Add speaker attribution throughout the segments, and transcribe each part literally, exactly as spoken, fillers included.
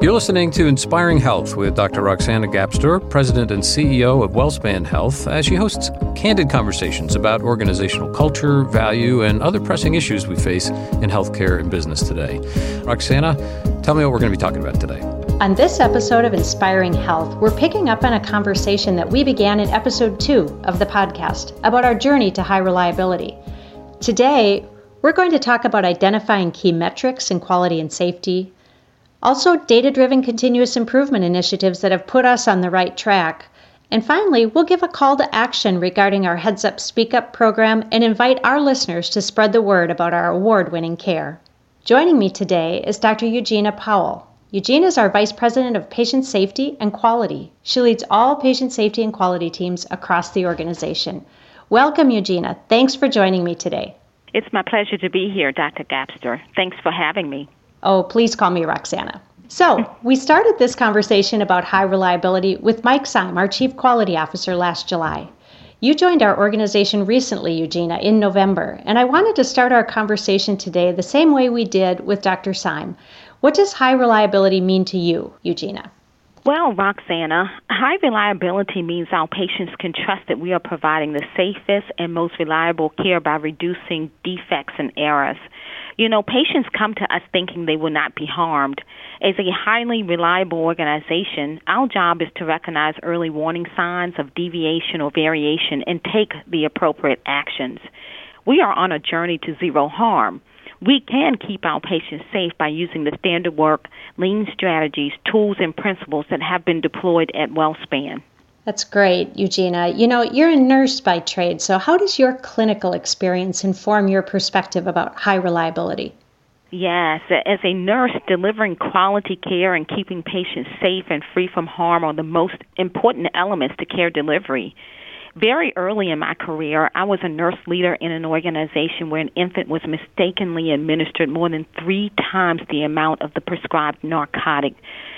Speaker 1: You're listening to Inspiring Health with Doctor Roxana Gapstur, President and C E O of WellSpan Health, as she hosts candid conversations about organizational culture, value, and other pressing issues we face in healthcare and business today. Roxana, tell me what we're going to be talking about today.
Speaker 2: On this episode of Inspiring Health, we're picking up on a conversation that we began in episode two of the podcast about our journey to high reliability. Today, we're going to talk about identifying key metrics in quality and safety, also data-driven continuous improvement initiatives that have put us on the right track, and finally, we'll give a call to action regarding our Heads Up Speak Up program and invite our listeners to spread the word about our award-winning care. Joining me today is Doctor Eugenia Powell. Eugenia is our Vice President of Patient Safety and Quality. She leads all patient safety and quality teams across the organization. Welcome, Eugenia. Thanks for joining me today.
Speaker 3: It's my pleasure to be here, Doctor Gapstur. Thanks for having me.
Speaker 2: Oh, please call me Roxana. So, we started this conversation about high reliability with Mike Syme, our Chief Quality Officer, last July. You joined our organization recently, Eugenia, in November, and I wanted to start our conversation today the same way we did with Doctor Syme. What does high reliability mean to you, Eugenia?
Speaker 3: Well, Roxana, high reliability means our patients can trust that we are providing the safest and most reliable care by reducing defects and errors. You know, patients come to us thinking they will not be harmed. As a highly reliable organization, our job is to recognize early warning signs of deviation or variation and take the appropriate actions. We are on a journey to zero harm. We can keep our patients safe by using the standard work, lean strategies, tools, and principles that have been deployed at WellSpan.
Speaker 2: That's great, Eugenia. You know, you're a nurse by trade, so how does your clinical experience inform your perspective about high reliability?
Speaker 3: Yes, as a nurse, delivering quality care and keeping patients safe and free from harm are the most important elements to care delivery. Very early in my career, I was a nurse leader in an organization where an infant was mistakenly administered more than three times the amount of the prescribed narcotic.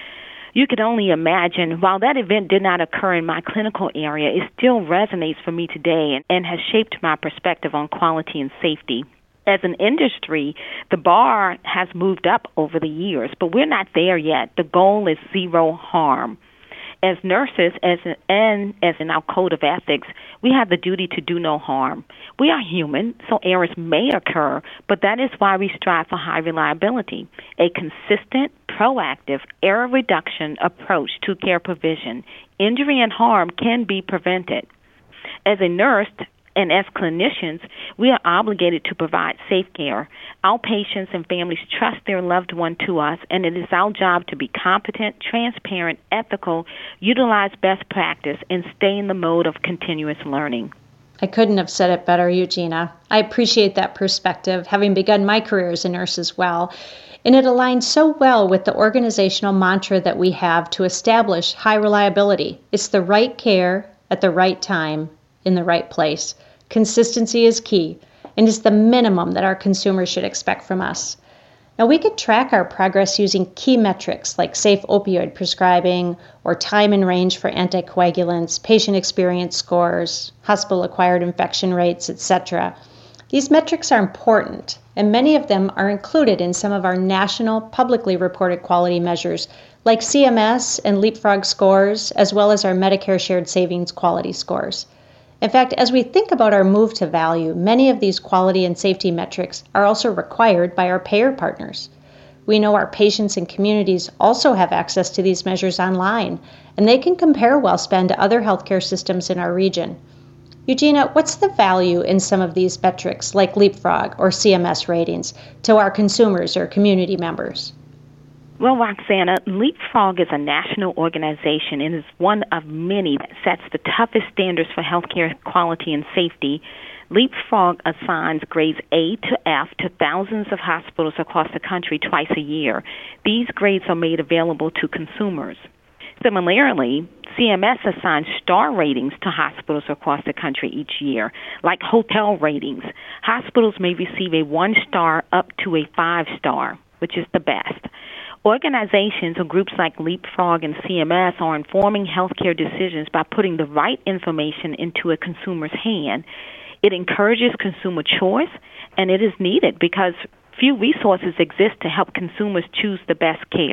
Speaker 3: You could only imagine, while that event did not occur in my clinical area, it still resonates for me today and, and has shaped my perspective on quality and safety. As an industry, the bar has moved up over the years, but we're not there yet. The goal is zero harm. As nurses, as in, and as in our code of ethics, we have the duty to do no harm. We are human, so errors may occur, but that is why we strive for high reliability, a consistent, proactive, error reduction approach to care provision. Injury and harm can be prevented. As a nurse, and as clinicians, we are obligated to provide safe care. Our patients and families trust their loved one to us, and it is our job to be competent, transparent, ethical, utilize best practice, and stay in the mode of continuous learning.
Speaker 2: I couldn't have said it better, Eugenia. I appreciate that perspective, having begun my career as a nurse as well. And it aligns so well with the organizational mantra that we have to establish high reliability. It's the right care at the right time, in the right place. Consistency is key, and is the minimum that our consumers should expect from us. Now, we could track our progress using key metrics like safe opioid prescribing or time and range for anticoagulants, patient experience scores, hospital-acquired infection rates, et cetera. These metrics are important, and many of them are included in some of our national publicly reported quality measures like C M S and Leapfrog scores, as well as our Medicare Shared Savings quality scores. In fact, as we think about our move to value, many of these quality and safety metrics are also required by our payer partners. We know our patients and communities also have access to these measures online, and they can compare WellSpan to other healthcare systems in our region. Eugenia, what's the value in some of these metrics, like Leapfrog or C M S ratings, to our consumers or community members?
Speaker 3: Well, Roxana, Leapfrog is a national organization and is one of many that sets the toughest standards for healthcare quality and safety. Leapfrog assigns grades A to F to thousands of hospitals across the country twice a year. These grades are made available to consumers. Similarly, C M S assigns star ratings to hospitals across the country each year, like hotel ratings. Hospitals may receive a one-star up to a five-star, which is the best. Organizations or groups like Leapfrog and C M S are informing healthcare decisions by putting the right information into a consumer's hand. It encourages consumer choice, and it is needed because few resources exist to help consumers choose the best care.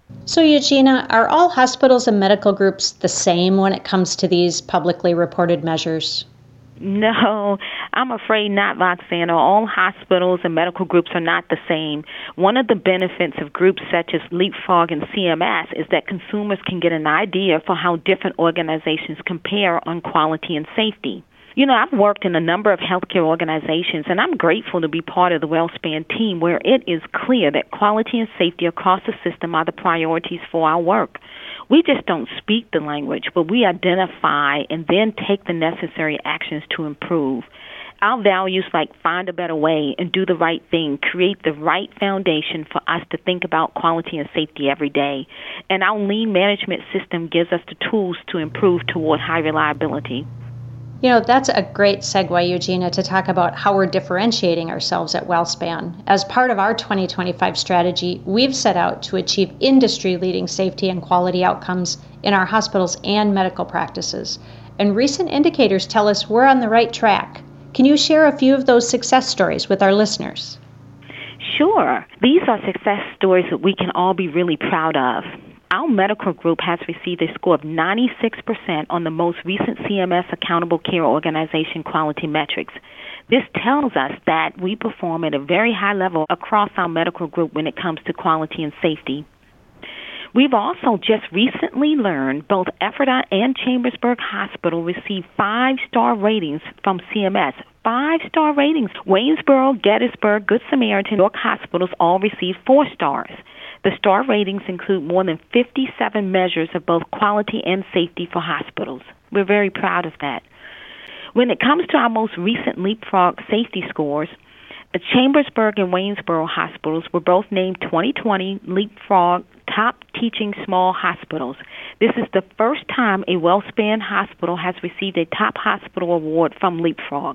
Speaker 2: So, Eugenia, are all hospitals and medical groups the same when it comes to these publicly reported measures?
Speaker 3: No, I'm afraid not, Roxana. All hospitals and medical groups are not the same. One of the benefits of groups such as Leapfrog and C M S is that consumers can get an idea for how different organizations compare on quality and safety. You know, I've worked in a number of healthcare organizations, and I'm grateful to be part of the WellSpan team where it is clear that quality and safety across the system are the priorities for our work. We just don't speak the language, but we identify and then take the necessary actions to improve. Our values like find a better way and do the right thing create the right foundation for us to think about quality and safety every day. And our lean management system gives us the tools to improve toward high reliability.
Speaker 2: You know, that's a great segue, Eugenia, to talk about how we're differentiating ourselves at WellSpan. As part of our twenty twenty-five strategy, we've set out to achieve industry-leading safety and quality outcomes in our hospitals and medical practices. And recent indicators tell us we're on the right track. Can you share a few of those success stories with our listeners?
Speaker 3: Sure. These are success stories that we can all be really proud of. Our medical group has received a score of ninety-six percent on the most recent C M S Accountable Care Organization quality metrics. This tells us that we perform at a very high level across our medical group when it comes to quality and safety. We've also just recently learned both Ephrata and Chambersburg Hospital received five-star ratings from C M S. Five-star ratings. Waynesboro, Gettysburg, Good Samaritan, York Hospitals all received four stars. The star ratings include more than fifty-seven measures of both quality and safety for hospitals. We're very proud of that. When it comes to our most recent Leapfrog safety scores, the Chambersburg and Waynesboro hospitals were both named twenty twenty Leapfrog Top Teaching Small Hospitals. This is the first time a WellSpan hospital has received a Top Hospital Award from Leapfrog.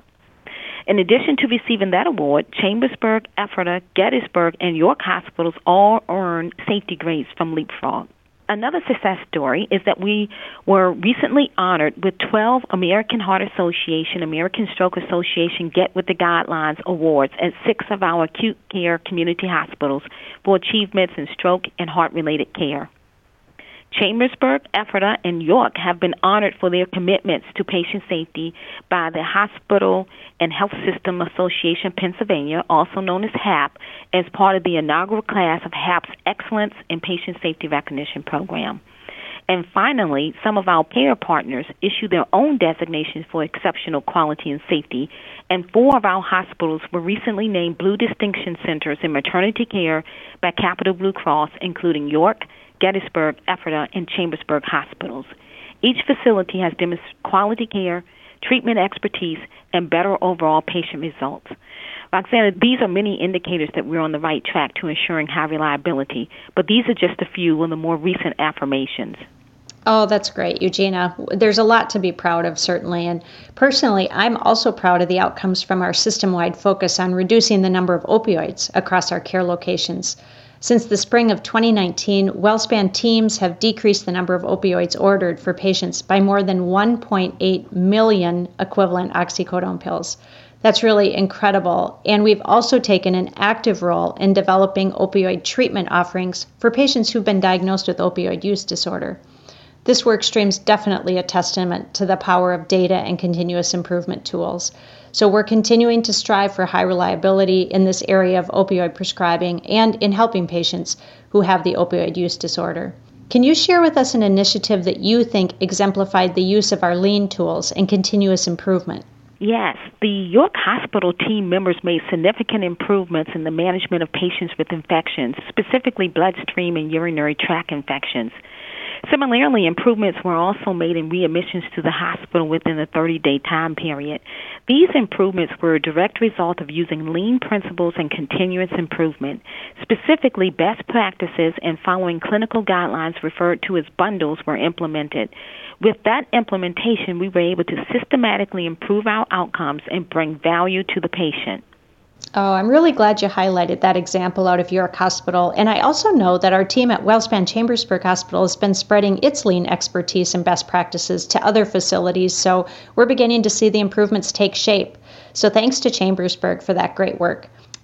Speaker 3: In addition to receiving that award, Chambersburg, Ephrata, Gettysburg, and York hospitals all earned safety grades from Leapfrog. Another success story is that we were recently honored with twelve American Heart Association, American Stroke Association Get With The Guidelines awards at six of our acute care community hospitals for achievements in stroke and heart-related care. Chambersburg, Ephrata, and York have been honored for their commitments to patient safety by the Hospital and Health System Association Pennsylvania, also known as H A P, as part of the inaugural class of H A P's Excellence in Patient Safety Recognition Program. And finally, some of our payer partners issue their own designations for exceptional quality and safety, and four of our hospitals were recently named Blue Distinction Centers in Maternity Care by Capital Blue Cross, including York, Gettysburg, Ephrata, and Chambersburg hospitals. Each facility has demonstrated quality care, treatment expertise, and better overall patient results. Roxana, these are many indicators that we're on the right track to ensuring high reliability, but these are just a few of the more recent affirmations.
Speaker 2: Oh, that's great, Eugenia. There's a lot to be proud of, certainly. And personally, I'm also proud of the outcomes from our system-wide focus on reducing the number of opioids across our care locations. Since the spring of twenty nineteen, WellSpan teams have decreased the number of opioids ordered for patients by more than one point eight million equivalent oxycodone pills. That's really incredible. And we've also taken an active role in developing opioid treatment offerings for patients who've been diagnosed with opioid use disorder. This work stream is definitely a testament to the power of data and continuous improvement tools. So we're continuing to strive for high reliability in this area of opioid prescribing and in helping patients who have the opioid use disorder. Can you share with us an initiative that you think exemplified the use of our lean tools and continuous improvement?
Speaker 3: Yes, the York Hospital team members made significant improvements in the management of patients with infections, specifically bloodstream and urinary tract infections. Similarly, improvements were also made in readmissions to the hospital within a thirty-day time period. These improvements were a direct result of using lean principles and continuous improvement. Specifically, best practices and following clinical guidelines referred to as bundles were implemented. With that implementation, we were able to systematically improve our outcomes and bring value to the patient.
Speaker 2: Oh, I'm really glad you highlighted that example out of York Hospital. And I also know that our team at WellSpan Chambersburg Hospital has been spreading its lean expertise and best practices to other facilities. So we're beginning to see the improvements take shape. So thanks to Chambersburg for that great work.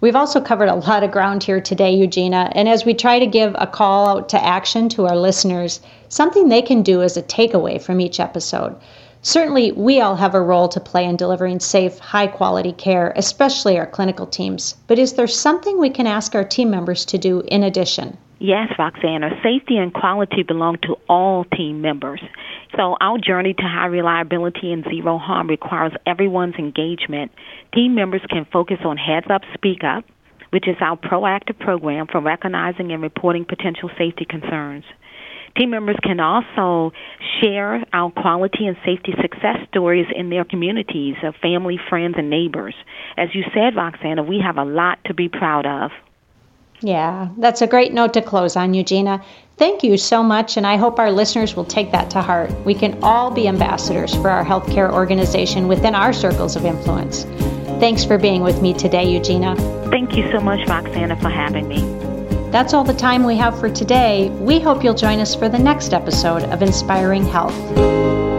Speaker 2: We've also covered a lot of ground here today, Eugenia, and as we try to give a call out to action to our listeners, something they can do as a takeaway from each episode. Certainly, we all have a role to play in delivering safe, high-quality care, especially our clinical teams. But is there something we can ask our team members to do in addition?
Speaker 3: Yes, Roxanna. Safety and quality belong to all team members. So our journey to high reliability and zero harm requires everyone's engagement. Team members can focus on Heads Up, Speak Up, which is our proactive program for recognizing and reporting potential safety concerns. Team members can also share our quality and safety success stories in their communities of family, friends, and neighbors. As you said, Roxanna, we have a lot to be proud of.
Speaker 2: Yeah, that's a great note to close on, Eugenia. Thank you so much, and I hope our listeners will take that to heart. We can all be ambassadors for our healthcare organization within our circles of influence. Thanks for being with me today, Eugenia.
Speaker 3: Thank you so much, Roxanna, for having me.
Speaker 2: That's all the time we have for today. We hope you'll join us for the next episode of Inspiring Health.